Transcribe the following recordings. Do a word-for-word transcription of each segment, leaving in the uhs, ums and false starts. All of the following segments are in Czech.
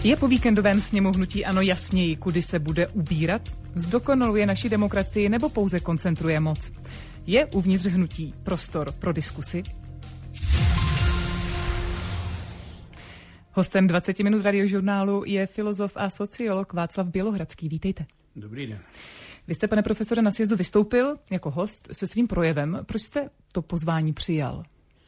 Je po víkendovém sněmu hnutí ANO jasněji, kudy se bude ubírat? Zdokonaluje naši demokracii nebo pouze koncentruje moc? Je uvnitř hnutí prostor pro diskusi? Hostem dvacet minut radiožurnálu je filozof a sociolog Václav Bělohradský. Vítejte. Dobrý den. Vy jste, pane profesore, na sjezdu vystoupil jako host se svým projevem. Proč jste to pozvání přijal?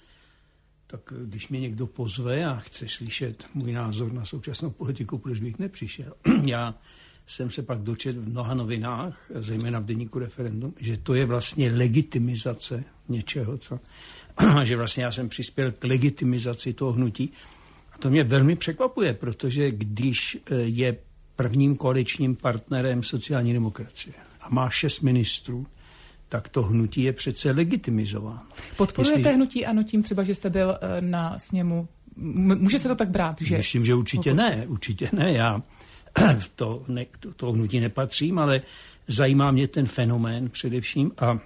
Tak když mě někdo pozve a chce slyšet můj názor na současnou politiku, proč bych nepřišel? Já jsem se pak dočetl v mnoha novinách, zejména v deníku Referendum, že to je vlastně legitimizace něčeho, co, že vlastně já jsem přispěl k legitimizaci toho hnutí. A to mě velmi překvapuje, protože když je prvním koaličním partnerem sociální demokracie a má šest ministrů, tak to hnutí je přece legitimizováno. Podporujete Jestli... hnutí ANO tím třeba, že jste byl na sněmu? Může se to tak brát, že? Myslím, že určitě ne, určitě ne. Já v to, ne, to, to hnutí nepatřím, ale zajímá mě ten fenomén především a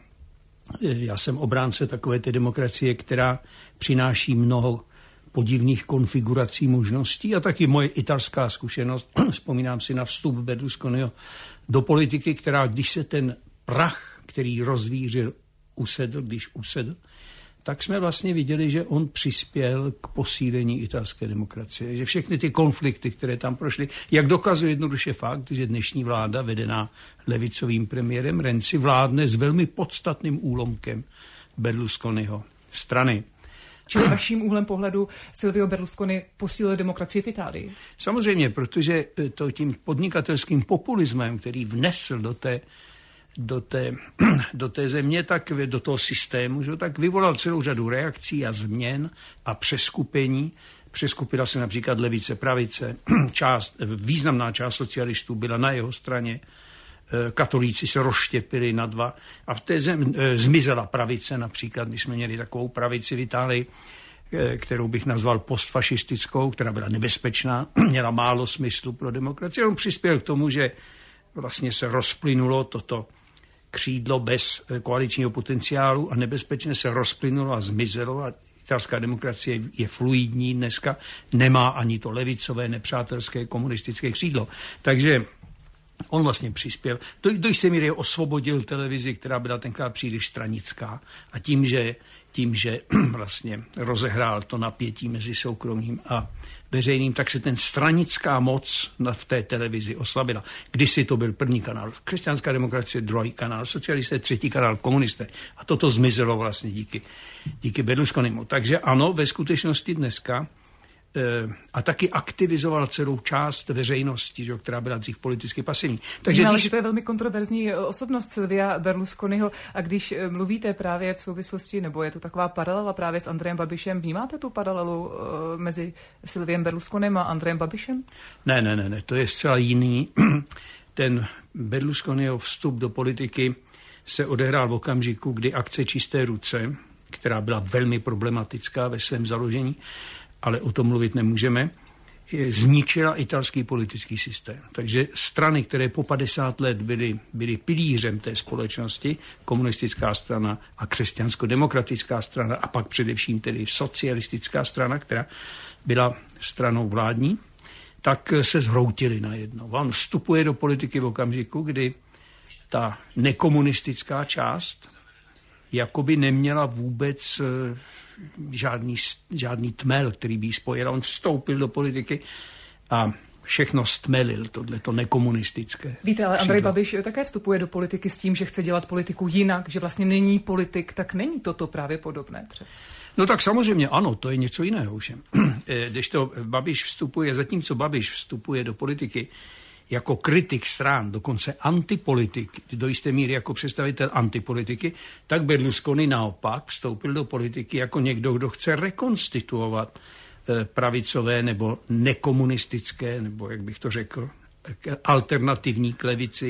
já jsem obránce takové té demokracie, která přináší mnoho podivných konfigurací možností a taky moje italská zkušenost. Vzpomínám si na vstup Berlusconiho do politiky, která, když se ten prach, který rozvířil, usedl, když usedl, tak jsme vlastně viděli, že on přispěl k posílení italské demokracie. Že všechny ty konflikty, které tam prošly, jak dokazuje jednoduše fakt, že dnešní vláda, vedená levicovým premiérem Renzi, vládne s velmi podstatným úlomkem Berlusconiho strany. Čili vaším úhlem pohledu Silvio Berlusconi posílil demokracii v Itálii? Samozřejmě, protože to tím podnikatelským populismem, který vnesl do té do té, do té země, tak do toho systému, že, tak vyvolal celou řadu reakcí a změn a přeskupení. Přeskupila se například levice, pravice, část, významná část socialistů byla na jeho straně, katolíci se rozštěpili na dva a v té zemi zmizela pravice například, my jsme měli takovou pravici v Itálii, kterou bych nazval postfašistickou, která byla nebezpečná, měla málo smyslu pro demokracii. On přispěl k tomu, že vlastně se rozplynulo toto křídlo bez koaličního potenciálu a nebezpečně se rozplynulo a zmizelo a italská demokracie je fluidní dneska, nemá ani to levicové, nepřátelské, komunistické křídlo. Takže on vlastně přispěl. Do, do jisté míry osvobodil televizi, která byla tenkrát příliš stranická a tím, že, tím, že vlastně rozehrál to napětí mezi soukromým a veřejným, tak se ten stranická moc v té televizi oslabila. Kdysi to byl první kanál křesťanská demokracie, druhý kanál socialisté, třetí kanál komunisté. A toto zmizelo vlastně díky, díky Berlusconimu. Takže ano, ve skutečnosti dneska a taky aktivizoval celou část veřejnosti, že, která byla dřív politicky pasivní. Takže no, když... to je velmi kontroverzní osobnost Silvia Berlusconiho a když mluvíte právě v souvislosti, nebo je to taková paralela právě s Andrejem Babišem, vnímáte tu paralelu uh, mezi Silviem Berlusconim a Andrejem Babišem? Ne, ne, ne, ne, to je zcela jiný. Ten Berlusconiho vstup do politiky se odehrál v okamžiku, kdy akce Čisté ruce, která byla velmi problematická ve svém založení, ale o tom mluvit nemůžeme, zničila italský politický systém. Takže strany, které po padesát let byly, byly pilířem té společnosti, komunistická strana a křesťansko-demokratická strana a pak především tedy socialistická strana, která byla stranou vládní, tak se zhroutily najednou. On vstupuje do politiky v okamžiku, kdy ta nekomunistická část jakoby neměla vůbec žádný, žádný tmel, který by ji spojil. On vstoupil do politiky a všechno stmelil, tohleto nekomunistické. Víte, ale Andrej Babiš také vstupuje do politiky s tím, že chce dělat politiku jinak, že vlastně není politik, tak není toto právě podobné třeba? No tak samozřejmě ano, to je něco jiného už. Když to Babiš vstupuje, zatímco Babiš vstupuje do politiky jako kritik stran, dokonce antipolitik, do jisté míry jako představitel antipolitiky, tak Berlusconi naopak vstoupil do politiky jako někdo, kdo chce rekonstituovat pravicové nebo nekomunistické, nebo jak bych to řekl, alternativní k levici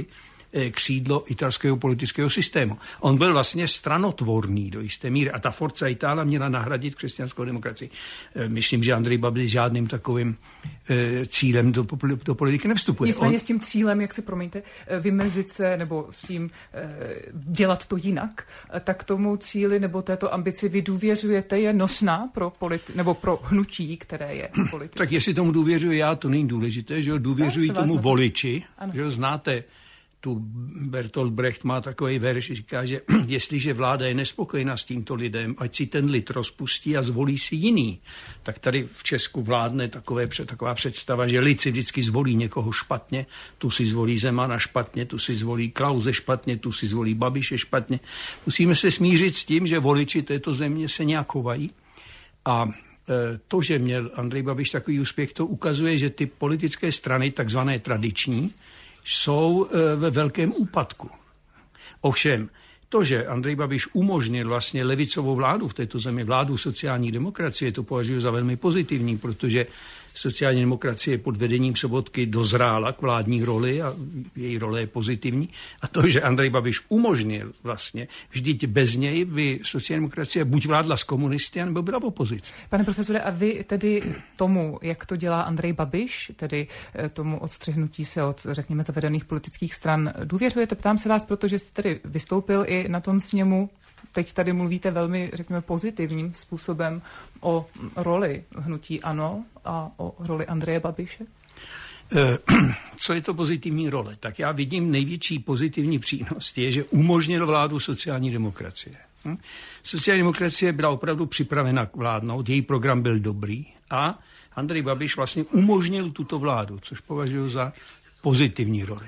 křídlo italského politického systému. On byl vlastně stranotvorný do jisté míry a ta Forza Italia měla nahradit křesťanskou demokracii. Myslím, že Andrej Babiš žádným takovým cílem do, do politiky nevstupuje. Nicméně On... s tím cílem, jak si promiňte, vymezit se nebo s tím dělat to jinak, tak tomu cíli nebo této ambici vy důvěřujete, je nosná pro politi- nebo pro hnutí, které je politické? Tak jestli tomu důvěřuji já, to není důležité, že jo, důvěřují tomu voliči, ano. Že jo, znáte, tu Bertolt Brecht má takový verš, říká, že jestliže vláda je nespokojená s tímto lidem, ať si ten lid rozpustí a zvolí si jiný. Tak tady v Česku vládne takové, taková představa, že lid si vždycky zvolí někoho špatně, tu si zvolí Zemana špatně, tu si zvolí Klause špatně, tu si zvolí Babiše špatně. Musíme se smířit s tím, že voliči této země se nějak chovají a to, že měl Andrej Babiš takový úspěch, to ukazuje, že ty politické strany, takzvané tradiční, jsou ve velkém úpadku. Ovšem, to, že Andrej Babiš umožnil vlastně levicovou vládu v této zemi, vládu sociální demokracie, to považuji za velmi pozitivní, protože sociální demokracie pod vedením Sobotky dozrála k vládní roli a její role je pozitivní. A to, že Andrej Babiš umožnil vlastně, vždyť bez něj by sociální demokracie buď vládla s komunisty, nebo byla v opozici. Pane profesore, a vy tedy tomu, jak to dělá Andrej Babiš, tedy tomu odstřihnutí se od, řekněme, zavedených politických stran, důvěřujete? Ptám se vás, protože jste tedy vystoupil i na tom sněmu. Teď tady mluvíte velmi, řekněme, pozitivním způsobem o roli hnutí ANO a o roli Andreje Babiše? Co je to pozitivní role? Tak já vidím největší pozitivní přínos je, že umožnil vládu sociální demokracie. Hm? Sociální demokracie byla opravdu připravena k vládnout, její program byl dobrý a Andrej Babiš vlastně umožnil tuto vládu, což považuji za pozitivní roli.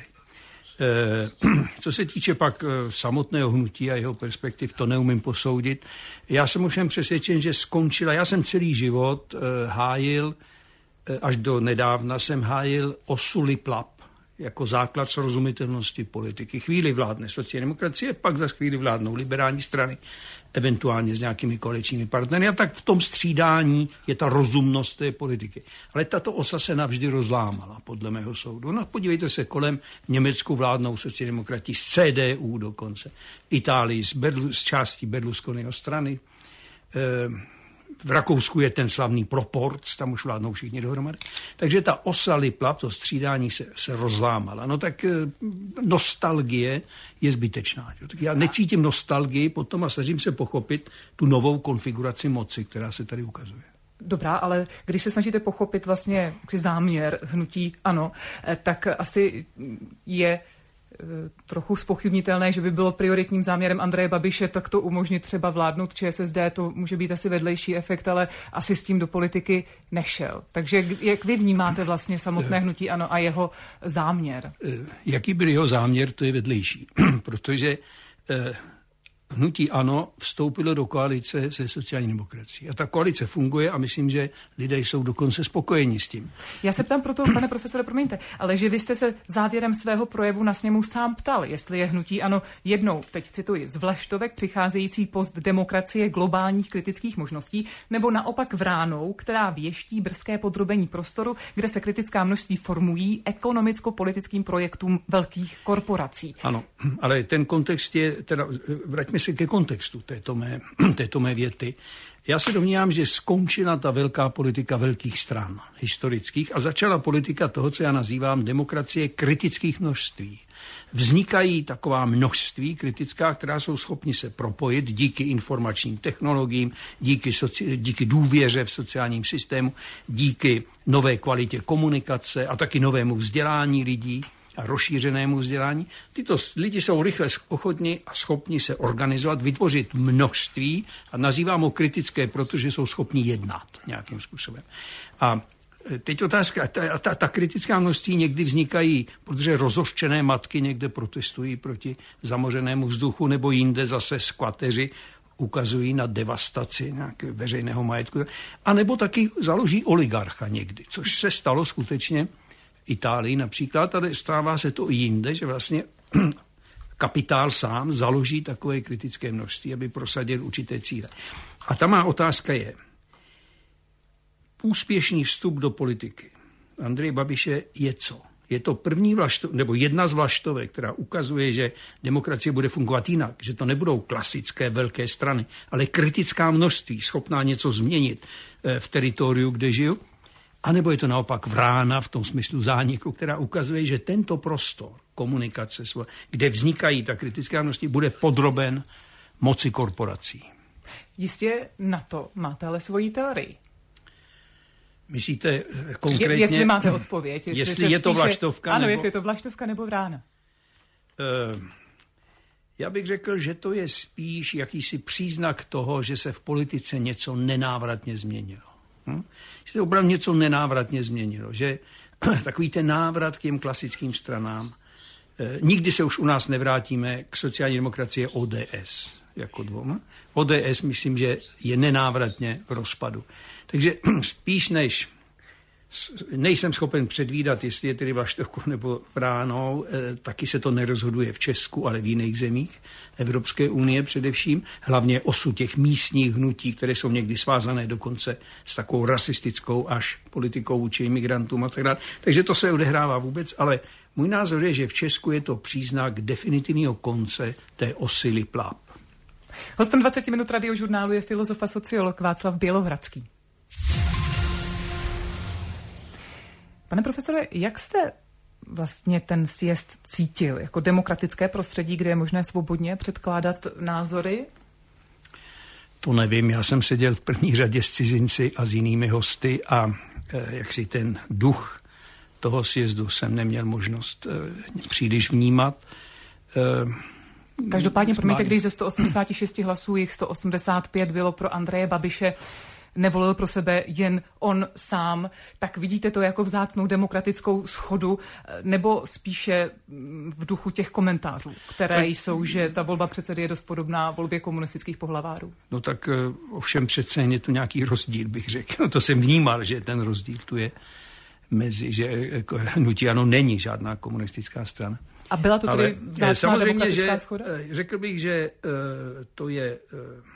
Co se týče pak samotného hnutí a jeho perspektiv, to neumím posoudit. Já jsem ovšem přesvědčen, že skončila. Já jsem celý život hájil, až do nedávna jsem hájil osu Liplap jako základ srozumitelnosti politiky. Chvíli vládne sociální demokracie, pak za chvíli vládnou liberální strany, eventuálně s nějakými koaličními partnery. A tak v tom střídání je ta rozumnost té politiky. Ale tato osa se navždy rozlámala, podle mého soudu. No, podívejte se, kolem Německu vládnou sociální demokrati z C D U dokonce, Itálii z, Berlu, z části Berlusconiho strany. E, v Rakousku je ten slavný Proporc, tam už vládnou všichni dohromady. Takže ta osa Liplap, to střídání se, se rozlámala. No tak nostalgie je zbytečná. Tak já necítím nostalgii potom a snažím se pochopit tu novou konfiguraci moci, která se tady ukazuje. Dobrá, ale když se snažíte pochopit vlastně záměr hnutí ANO, tak asi je trochu zpochybnitelné, že by bylo prioritním záměrem Andreje Babiše takto umožnit třeba vládnout ČSSD, to může být asi vedlejší efekt, ale asi s tím do politiky nešel. Takže jak vy vnímáte vlastně samotné hnutí ANO a jeho záměr? Jaký byl jeho záměr, to je vedlejší, protože hnutí ANO vstoupilo do koalice se sociální demokracií. A ta koalice funguje a myslím, že lidé jsou dokonce spokojeni s tím. Já se ptám proto, pane profesore, promiňte, ale že vy jste se závěrem svého projevu na sněmu sám ptal, jestli je hnutí ANO jednou, teď cituji, z vlaštovek přicházející post demokracie globálních kritických možností, nebo naopak vránou, která věští brzké podrobení prostoru, kde se kritická množství formují ekonomicko-politickým projektům velkých korporací. Ano, ale ten kontext je, teda vraťme se ke kontextu této mé, této mé věty. Já se domnívám, že skončila ta velká politika velkých stran historických a začala politika toho, co já nazývám demokracie kritických množství. Vznikají taková množství kritická, která jsou schopni se propojit díky informačním technologiím, díky, soci, díky důvěře v sociálním systému, díky nové kvalitě komunikace a taky novému vzdělání lidí a rozšířenému vzdělání. Tyto lidi jsou rychle ochotni a schopni se organizovat, vytvořit množství a nazývám ho kritické, protože jsou schopni jednat nějakým způsobem. A teď otázka, ta, ta, ta kritická množství někdy vznikají, protože rozhořčené matky někde protestují proti zamořenému vzduchu, nebo jinde zase skvateři ukazují na devastaci nějakého veřejného majetku. A nebo taky založí oligarcha někdy, což se stalo skutečně Itálii například, ale stává se to i jinde, že vlastně kapitál sám založí takové kritické množství, aby prosadil určité cíle. A ta má otázka je, úspěšný vstup do politiky Andreje Babiše je co? Je to první vlaštovka, nebo jedna z vlaštovek, která ukazuje, že demokracie bude fungovat jinak, že to nebudou klasické velké strany, ale kritická množství, schopná něco změnit v teritoriu, kde žiju. A nebo je to naopak vrána v tom smyslu zániku, která ukazuje, že tento prostor komunikace, kde vznikají ta kritická množství, bude podroben moci korporací. Jistě na to máte ale svoji teorii. Myslíte konkrétně... Je, jestli máte odpověď. Jestli, jestli je to spíše, vlaštovka? Ano, nebo... jestli je to vlaštovka nebo vrána. Uh, já bych řekl, že to je spíš jakýsi příznak toho, že se v politice něco nenávratně změnilo. Hm? Že se opravdu něco nenávratně změnilo. Že takový ten návrat k těm klasickým stranám. Eh, nikdy se už u nás nevrátíme k sociální demokracii O D S. Jako dvoma. O D S myslím, že je nenávratně v rozpadu. Takže spíš než nejsem schopen předvídat, jestli je tedy vlaštovkou nebo vránou, eh, taky se to nerozhoduje v Česku, ale v jiných zemích Evropské unie především. Hlavně osud těch místních hnutí, které jsou někdy svázané dokonce s takovou rasistickou až politikou vůči imigrantům a tak dále. Takže to se odehrává vůbec, ale můj názor je, že v Česku je to příznak definitivního konce té osy Lipláp. Hostem dvacet minut Radiožurnálu je filozof a sociolog Václav Bělohradský. Pane profesore, jak jste vlastně ten sjezd cítil jako demokratické prostředí, kde je možné svobodně předkládat názory? To nevím, já jsem seděl v první řadě s cizinci a s jinými hosty a eh, jak si ten duch toho sjezdu jsem neměl možnost eh, příliš vnímat. Eh, Každopádně, promiňte, když ze sto osmdesát šest hlasů jich sto osmdesát pět bylo pro Andreje Babiše, nevolil pro sebe jen on sám, tak vidíte to jako vzácnou demokratickou schodu, nebo spíše v duchu těch komentářů, které tak, jsou, že ta volba předsedy je dost podobná volbě komunistických pohlavárů? No tak ovšem přece je tu nějaký rozdíl, bych řekl. No to jsem vnímal, že ten rozdíl tu je mezi, že hnutí ANO není žádná komunistická strana. A byla to tedy vzácná samozřejmě, demokratická že, schoda? Řekl bych, že uh, to je... Uh,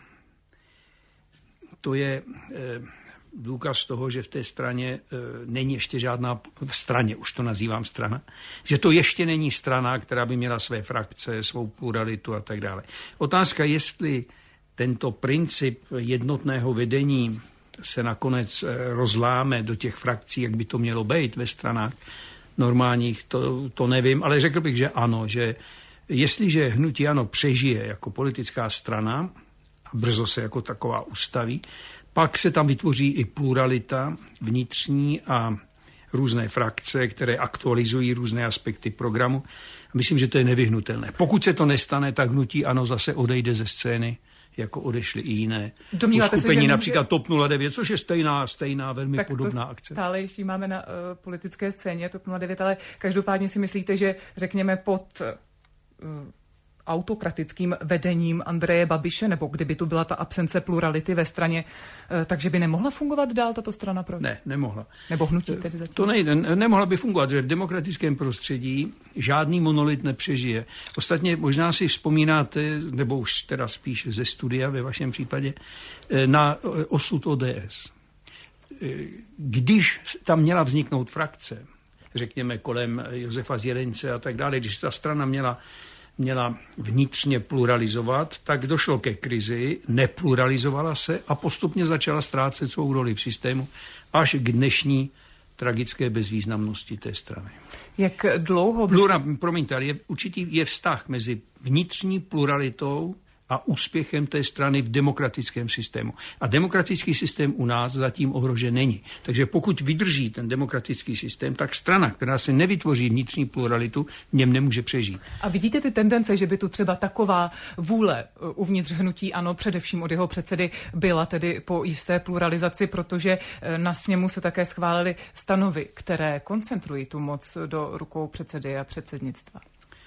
To je eh, důkaz toho, že v té straně eh, není ještě žádná, v straně, už to nazývám strana, že to ještě není strana, která by měla své frakce, svou pluralitu a tak dále. Otázka, jestli tento princip jednotného vedení se nakonec eh, rozláme do těch frakcí, jak by to mělo být ve stranách normálních, to, to nevím, ale řekl bych, že ano, že jestliže hnutí ANO přežije jako politická strana, a brzo se jako taková ustaví, pak se tam vytvoří i pluralita vnitřní a různé frakce, které aktualizují různé aspekty programu. Myslím, že to je nevyhnutelné. Pokud se to nestane, tak hnutí ANO zase odejde ze scény, jako odešly i jiné uskupení, se, například může... TOP nula devět, což je stejná, stejná velmi tak podobná akce. Stálejší máme na uh, politické scéně TOP nula devět, ale každopádně si myslíte, že řekněme pod... Uh, autokratickým vedením Andreje Babiše, nebo kdyby tu byla ta absence plurality ve straně, takže by nemohla fungovat dál tato strana? Pro... Ne, nemohla. Nebo hnutí tedy zatím? To nejde, nemohla by fungovat, že v demokratickém prostředí žádný monolit nepřežije. Ostatně možná si vzpomínáte, nebo už teda spíš ze studia ve vašem případě, na osud O D S. Když tam měla vzniknout frakce, řekněme kolem Josefa Zjelence a tak dále, když ta strana měla měla vnitřně pluralizovat, tak došlo ke krizi, nepluralizovala se a postupně začala ztrácet svou roli v systému až k dnešní tragické bezvýznamnosti té strany. Jak dlouho... Plura, promiňte, ale je, určitý je vztah mezi vnitřní pluralitou a úspěchem té strany v demokratickém systému. A demokratický systém u nás zatím ohrožen není. Takže pokud vydrží ten demokratický systém, tak strana, která se nevytvoří vnitřní pluralitu, v něm nemůže přežít. A vidíte ty tendence, že by tu třeba taková vůle uvnitř hnutí ANO, především od jeho předsedy, byla tedy po jisté pluralizaci, protože na sněmu se také schválily stanovy, které koncentrují tu moc do rukou předsedy a předsednictva?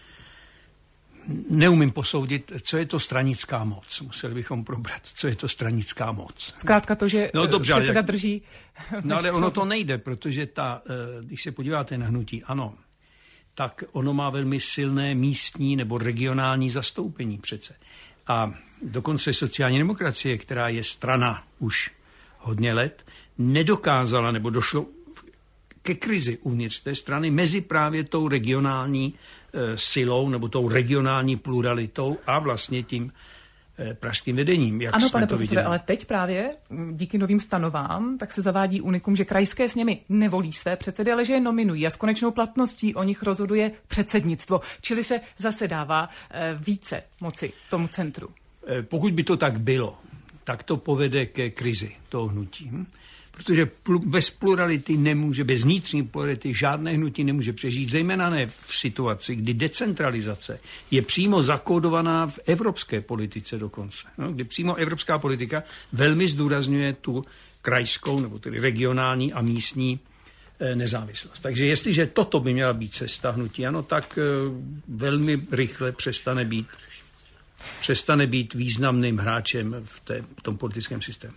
Neumím posoudit, co je to stranická moc. Museli bychom probrat, co je to stranická moc. Zkrátka to, že no, dobře, předseda drží... No ale ono to nejde, protože ta, když se podíváte na hnutí ANO, tak ono má velmi silné místní nebo regionální zastoupení přece. A dokonce sociální demokracie, která je strana už hodně let, nedokázala, nebo došlo ke krizi uvnitř té strany mezi právě tou regionální e, silou nebo tou regionální pluralitou a vlastně tím e, pražským vedením. Jak ano, jsme pane to profesore, viděli. ale teď právě díky novým stanovám tak se zavádí unikum, že krajské sněmy nevolí své předsedy, ale že je nominují a s konečnou platností o nich rozhoduje předsednictvo. Čili se zase dává e, více moci tomu centru. E, pokud by to tak bylo, tak to povede ke krizi toho hnutí. Hm? Protože pl- bez plurality nemůže, bez vnitřní plurality žádné hnutí nemůže přežít, zejména ne v situaci, kdy decentralizace je přímo zakódovaná v evropské politice dokonce. No, kdy přímo evropská politika velmi zdůrazňuje tu krajskou nebo tedy regionální a místní e, nezávislost. Takže jestliže toto by měla být cesta hnutí, ano, tak e, velmi rychle přestane být, přestane být významným hráčem v, té, v tom politickém systému.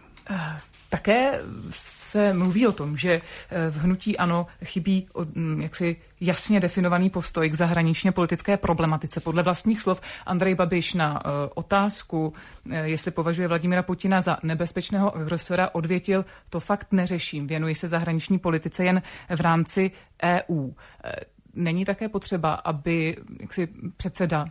Také se mluví o tom, že v hnutí ANO chybí jaksi jasně definovaný postoj k zahraničně politické problematice. Podle vlastních slov Andrej Babiš na otázku, jestli považuje Vladimira Putina za nebezpečného agresora, odvětil: to fakt neřeším, věnuji se zahraniční politice jen v rámci E U. Není také potřeba, aby jaksi předseda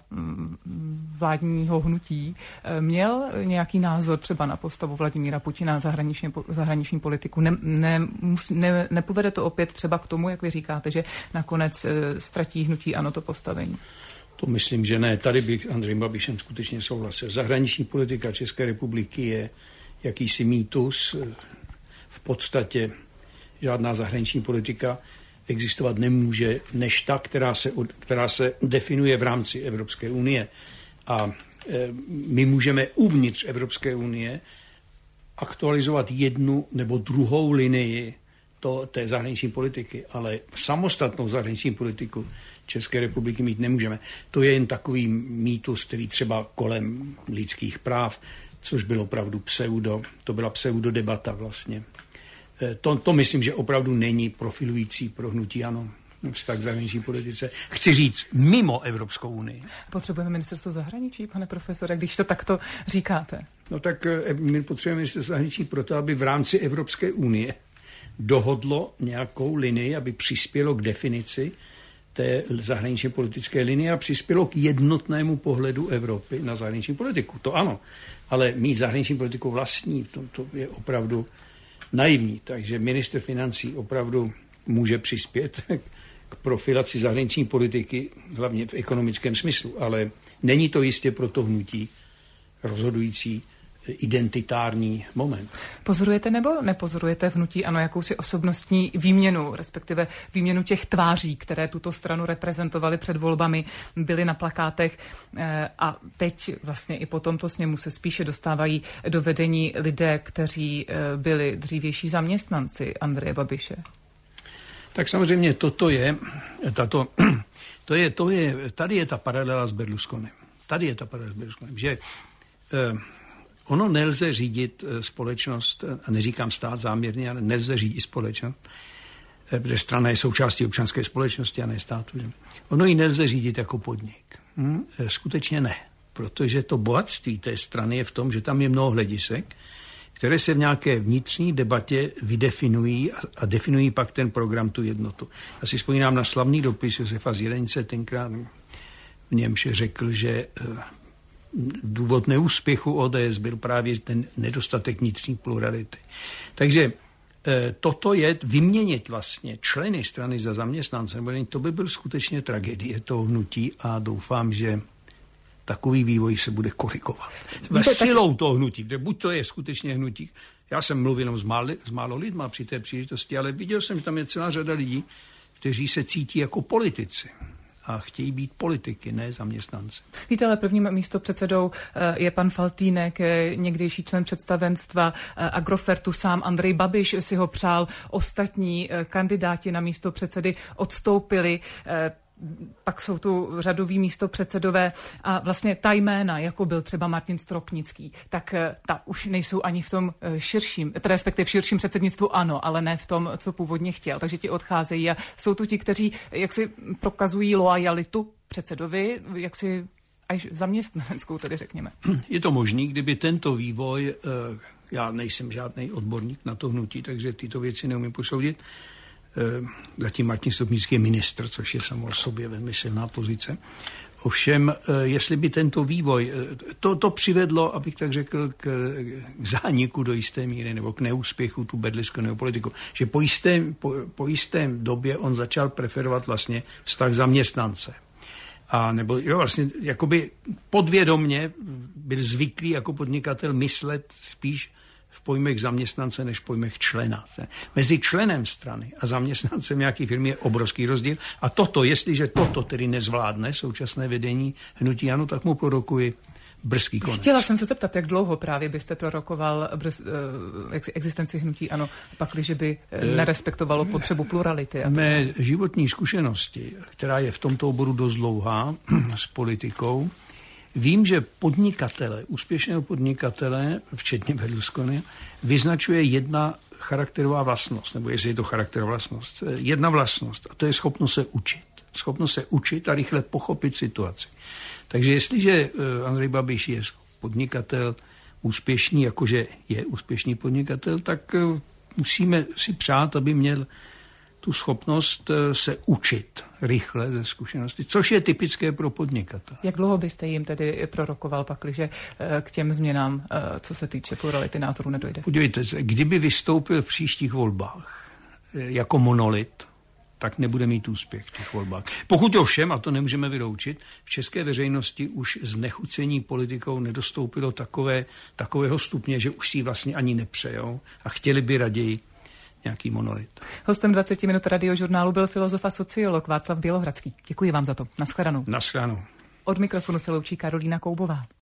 vládního hnutí měl nějaký názor třeba na postavu Vladimíra Putina zahraniční, zahraniční politiku? Ne, ne, ne, nepovede to opět třeba k tomu, jak vy říkáte, že nakonec ztratí hnutí ANO to postavení? To myslím, že ne. Tady bych s Andrejem Babišem skutečně souhlasil. Zahraniční politika České republiky je jakýsi mýtus. V podstatě žádná zahraniční politika existovat nemůže, než ta, která se, která se definuje v rámci Evropské unie. A e, my můžeme uvnitř Evropské unie aktualizovat jednu nebo druhou linii to, té zahraniční politiky, ale samostatnou zahraniční politiku České republiky mít nemůžeme. To je jen takový mýtus, který třeba kolem lidských práv, což bylo opravdu pseudo, to byla pseudodebata vlastně. To, to myslím, že opravdu není profilující pro hnutí ANO vztah k zahraniční politice. Chci říct, mimo Evropskou unii. Potřebujeme ministerstvo zahraničí, pane profesore, když to takto říkáte? No tak my potřebujeme ministerstvo zahraničí proto, aby v rámci Evropské unie dohodlo nějakou linii, aby přispělo k definici té zahraničně politické linie a přispělo k jednotnému pohledu Evropy na zahraniční politiku. To ano, ale mít zahraniční politiku vlastní, to, to je opravdu naivní, takže ministr financí opravdu může přispět k profilaci zahraniční politiky, hlavně v ekonomickém smyslu, ale není to jistě pro to hnutí rozhodující identitární moment. Pozorujete nebo nepozorujete v hnutí ANO jakousi osobnostní výměnu, respektive výměnu těch tváří, které tuto stranu reprezentovaly před volbami, byly na plakátech a teď vlastně i po tomto sněmu se spíše dostávají do vedení lidé, kteří byli dřívější zaměstnanci Andreje Babiše? Tak samozřejmě toto je, tato, to je, to je, tady je ta paralela s Berlusconem. Tady je ta paralela s Berlusconem, že eh, ono nelze řídit společnost, a neříkám stát záměrně, ale nelze řídit společnost, protože strana je součástí občanské společnosti a ne státu. Že? Ono ji nelze řídit jako podnik. Hm? Skutečně ne, protože to bohatství té strany je v tom, že tam je mnoho hledisek, které se v nějaké vnitřní debatě vydefinují a, a definují pak ten program, tu jednotu. Já si vzpomínám na slavný dopis Josefa Zielenice, tenkrát v němž řekl, že důvod neúspěchu O D S byl právě ten nedostatek vnitřní plurality. Takže e, toto je vyměnit vlastně členy strany za zaměstnance, to by byl skutečně tragédie toho hnutí a doufám, že takový vývoj se bude korigovat. Víte, silou tak toho hnutí, kde buď to je skutečně hnutí. Já jsem mluvil jenom s, máli, s málo lidma při té příležitosti, ale viděl jsem, že tam je celá řada lidí, kteří se cítí jako politici a chtějí být politiky, ne zaměstnanci. Víte, ale prvním místopředsedou je pan Faltýnek, někdejší člen představenstva Agrofertu, sám Andrej Babiš si ho přál, ostatní kandidáti na místopředsedy odstoupili. Pak jsou tu řadoví místopředsedové a vlastně ta jména, jako byl třeba Martin Stropnický, tak ta už nejsou ani v tom širším, teda respektive v širším předsednictvu ano, ale ne v tom, co původně chtěl. Takže ti odcházejí a jsou tu ti, kteří jaksi prokazují loajalitu předsedovi, jaksi až zaměstnaneckou, tedy řekněme. Je to možný, kdyby tento vývoj, já nejsem žádný odborník na to hnutí, takže tyto věci neumím posoudit, Zatím Martin Stropnický je ministr, což je samo o sobě velmi silná pozice. Ovšem, jestli by tento vývoj, to, to přivedlo, abych tak řekl, k, k zániku do jisté míry, nebo k neúspěchu tu Berlusconiho politiku, že po jistém, po, po jistém době on začal preferovat vlastně vztah zaměstnance. A nebo jo, vlastně jakoby podvědomně byl zvyklý jako podnikatel myslet spíš v pojmech zaměstnance než v pojmech člena. Mezi členem strany a zaměstnancem nějaký firmy je obrovský rozdíl. A toto, jestliže toto tedy nezvládne současné vedení hnutí ANO, tak mu prorokuji brzký konec. Chtěla jsem se zeptat, jak dlouho právě byste prorokoval brz, existenci hnutí ANO, pakliže by nerespektovalo potřebu plurality. A mé životní zkušenosti, která je v tomto oboru dost dlouhá s politikou, vím, že podnikatele, úspěšného podnikatele, včetně Berlusconi, vyznačuje jedna charakterová vlastnost, nebo jestli je to charakterová vlastnost, jedna vlastnost, a to je schopnost se učit. Schopnost se učit a rychle pochopit situaci. Takže jestliže Andrej Babiš je podnikatel úspěšný, jakože je úspěšný podnikatel, tak musíme si přát, aby měl tu schopnost se učit rychle ze zkušenosti, což je typické pro podnikatele. Jak dlouho byste jim tedy prorokoval, pakliže k těm změnám, co se týče plurality názorů, nedojde? Podívejte se, kdyby vystoupil v příštích volbách jako monolit, tak nebude mít úspěch v těch volbách. Pokud ovšem, a to nemůžeme vyloučit, v české veřejnosti už znechucení politikou nedostoupilo takové, takového stupně, že už si ji vlastně ani nepřejou a chtěli by raději nějaký monolit. Hostem dvacet minut radiožurnálu byl filozof a sociolog Václav Bělohradský. Děkuji vám za to. Naschledanou. Naschledanou. Od mikrofonu se loučí Karolína Koubová.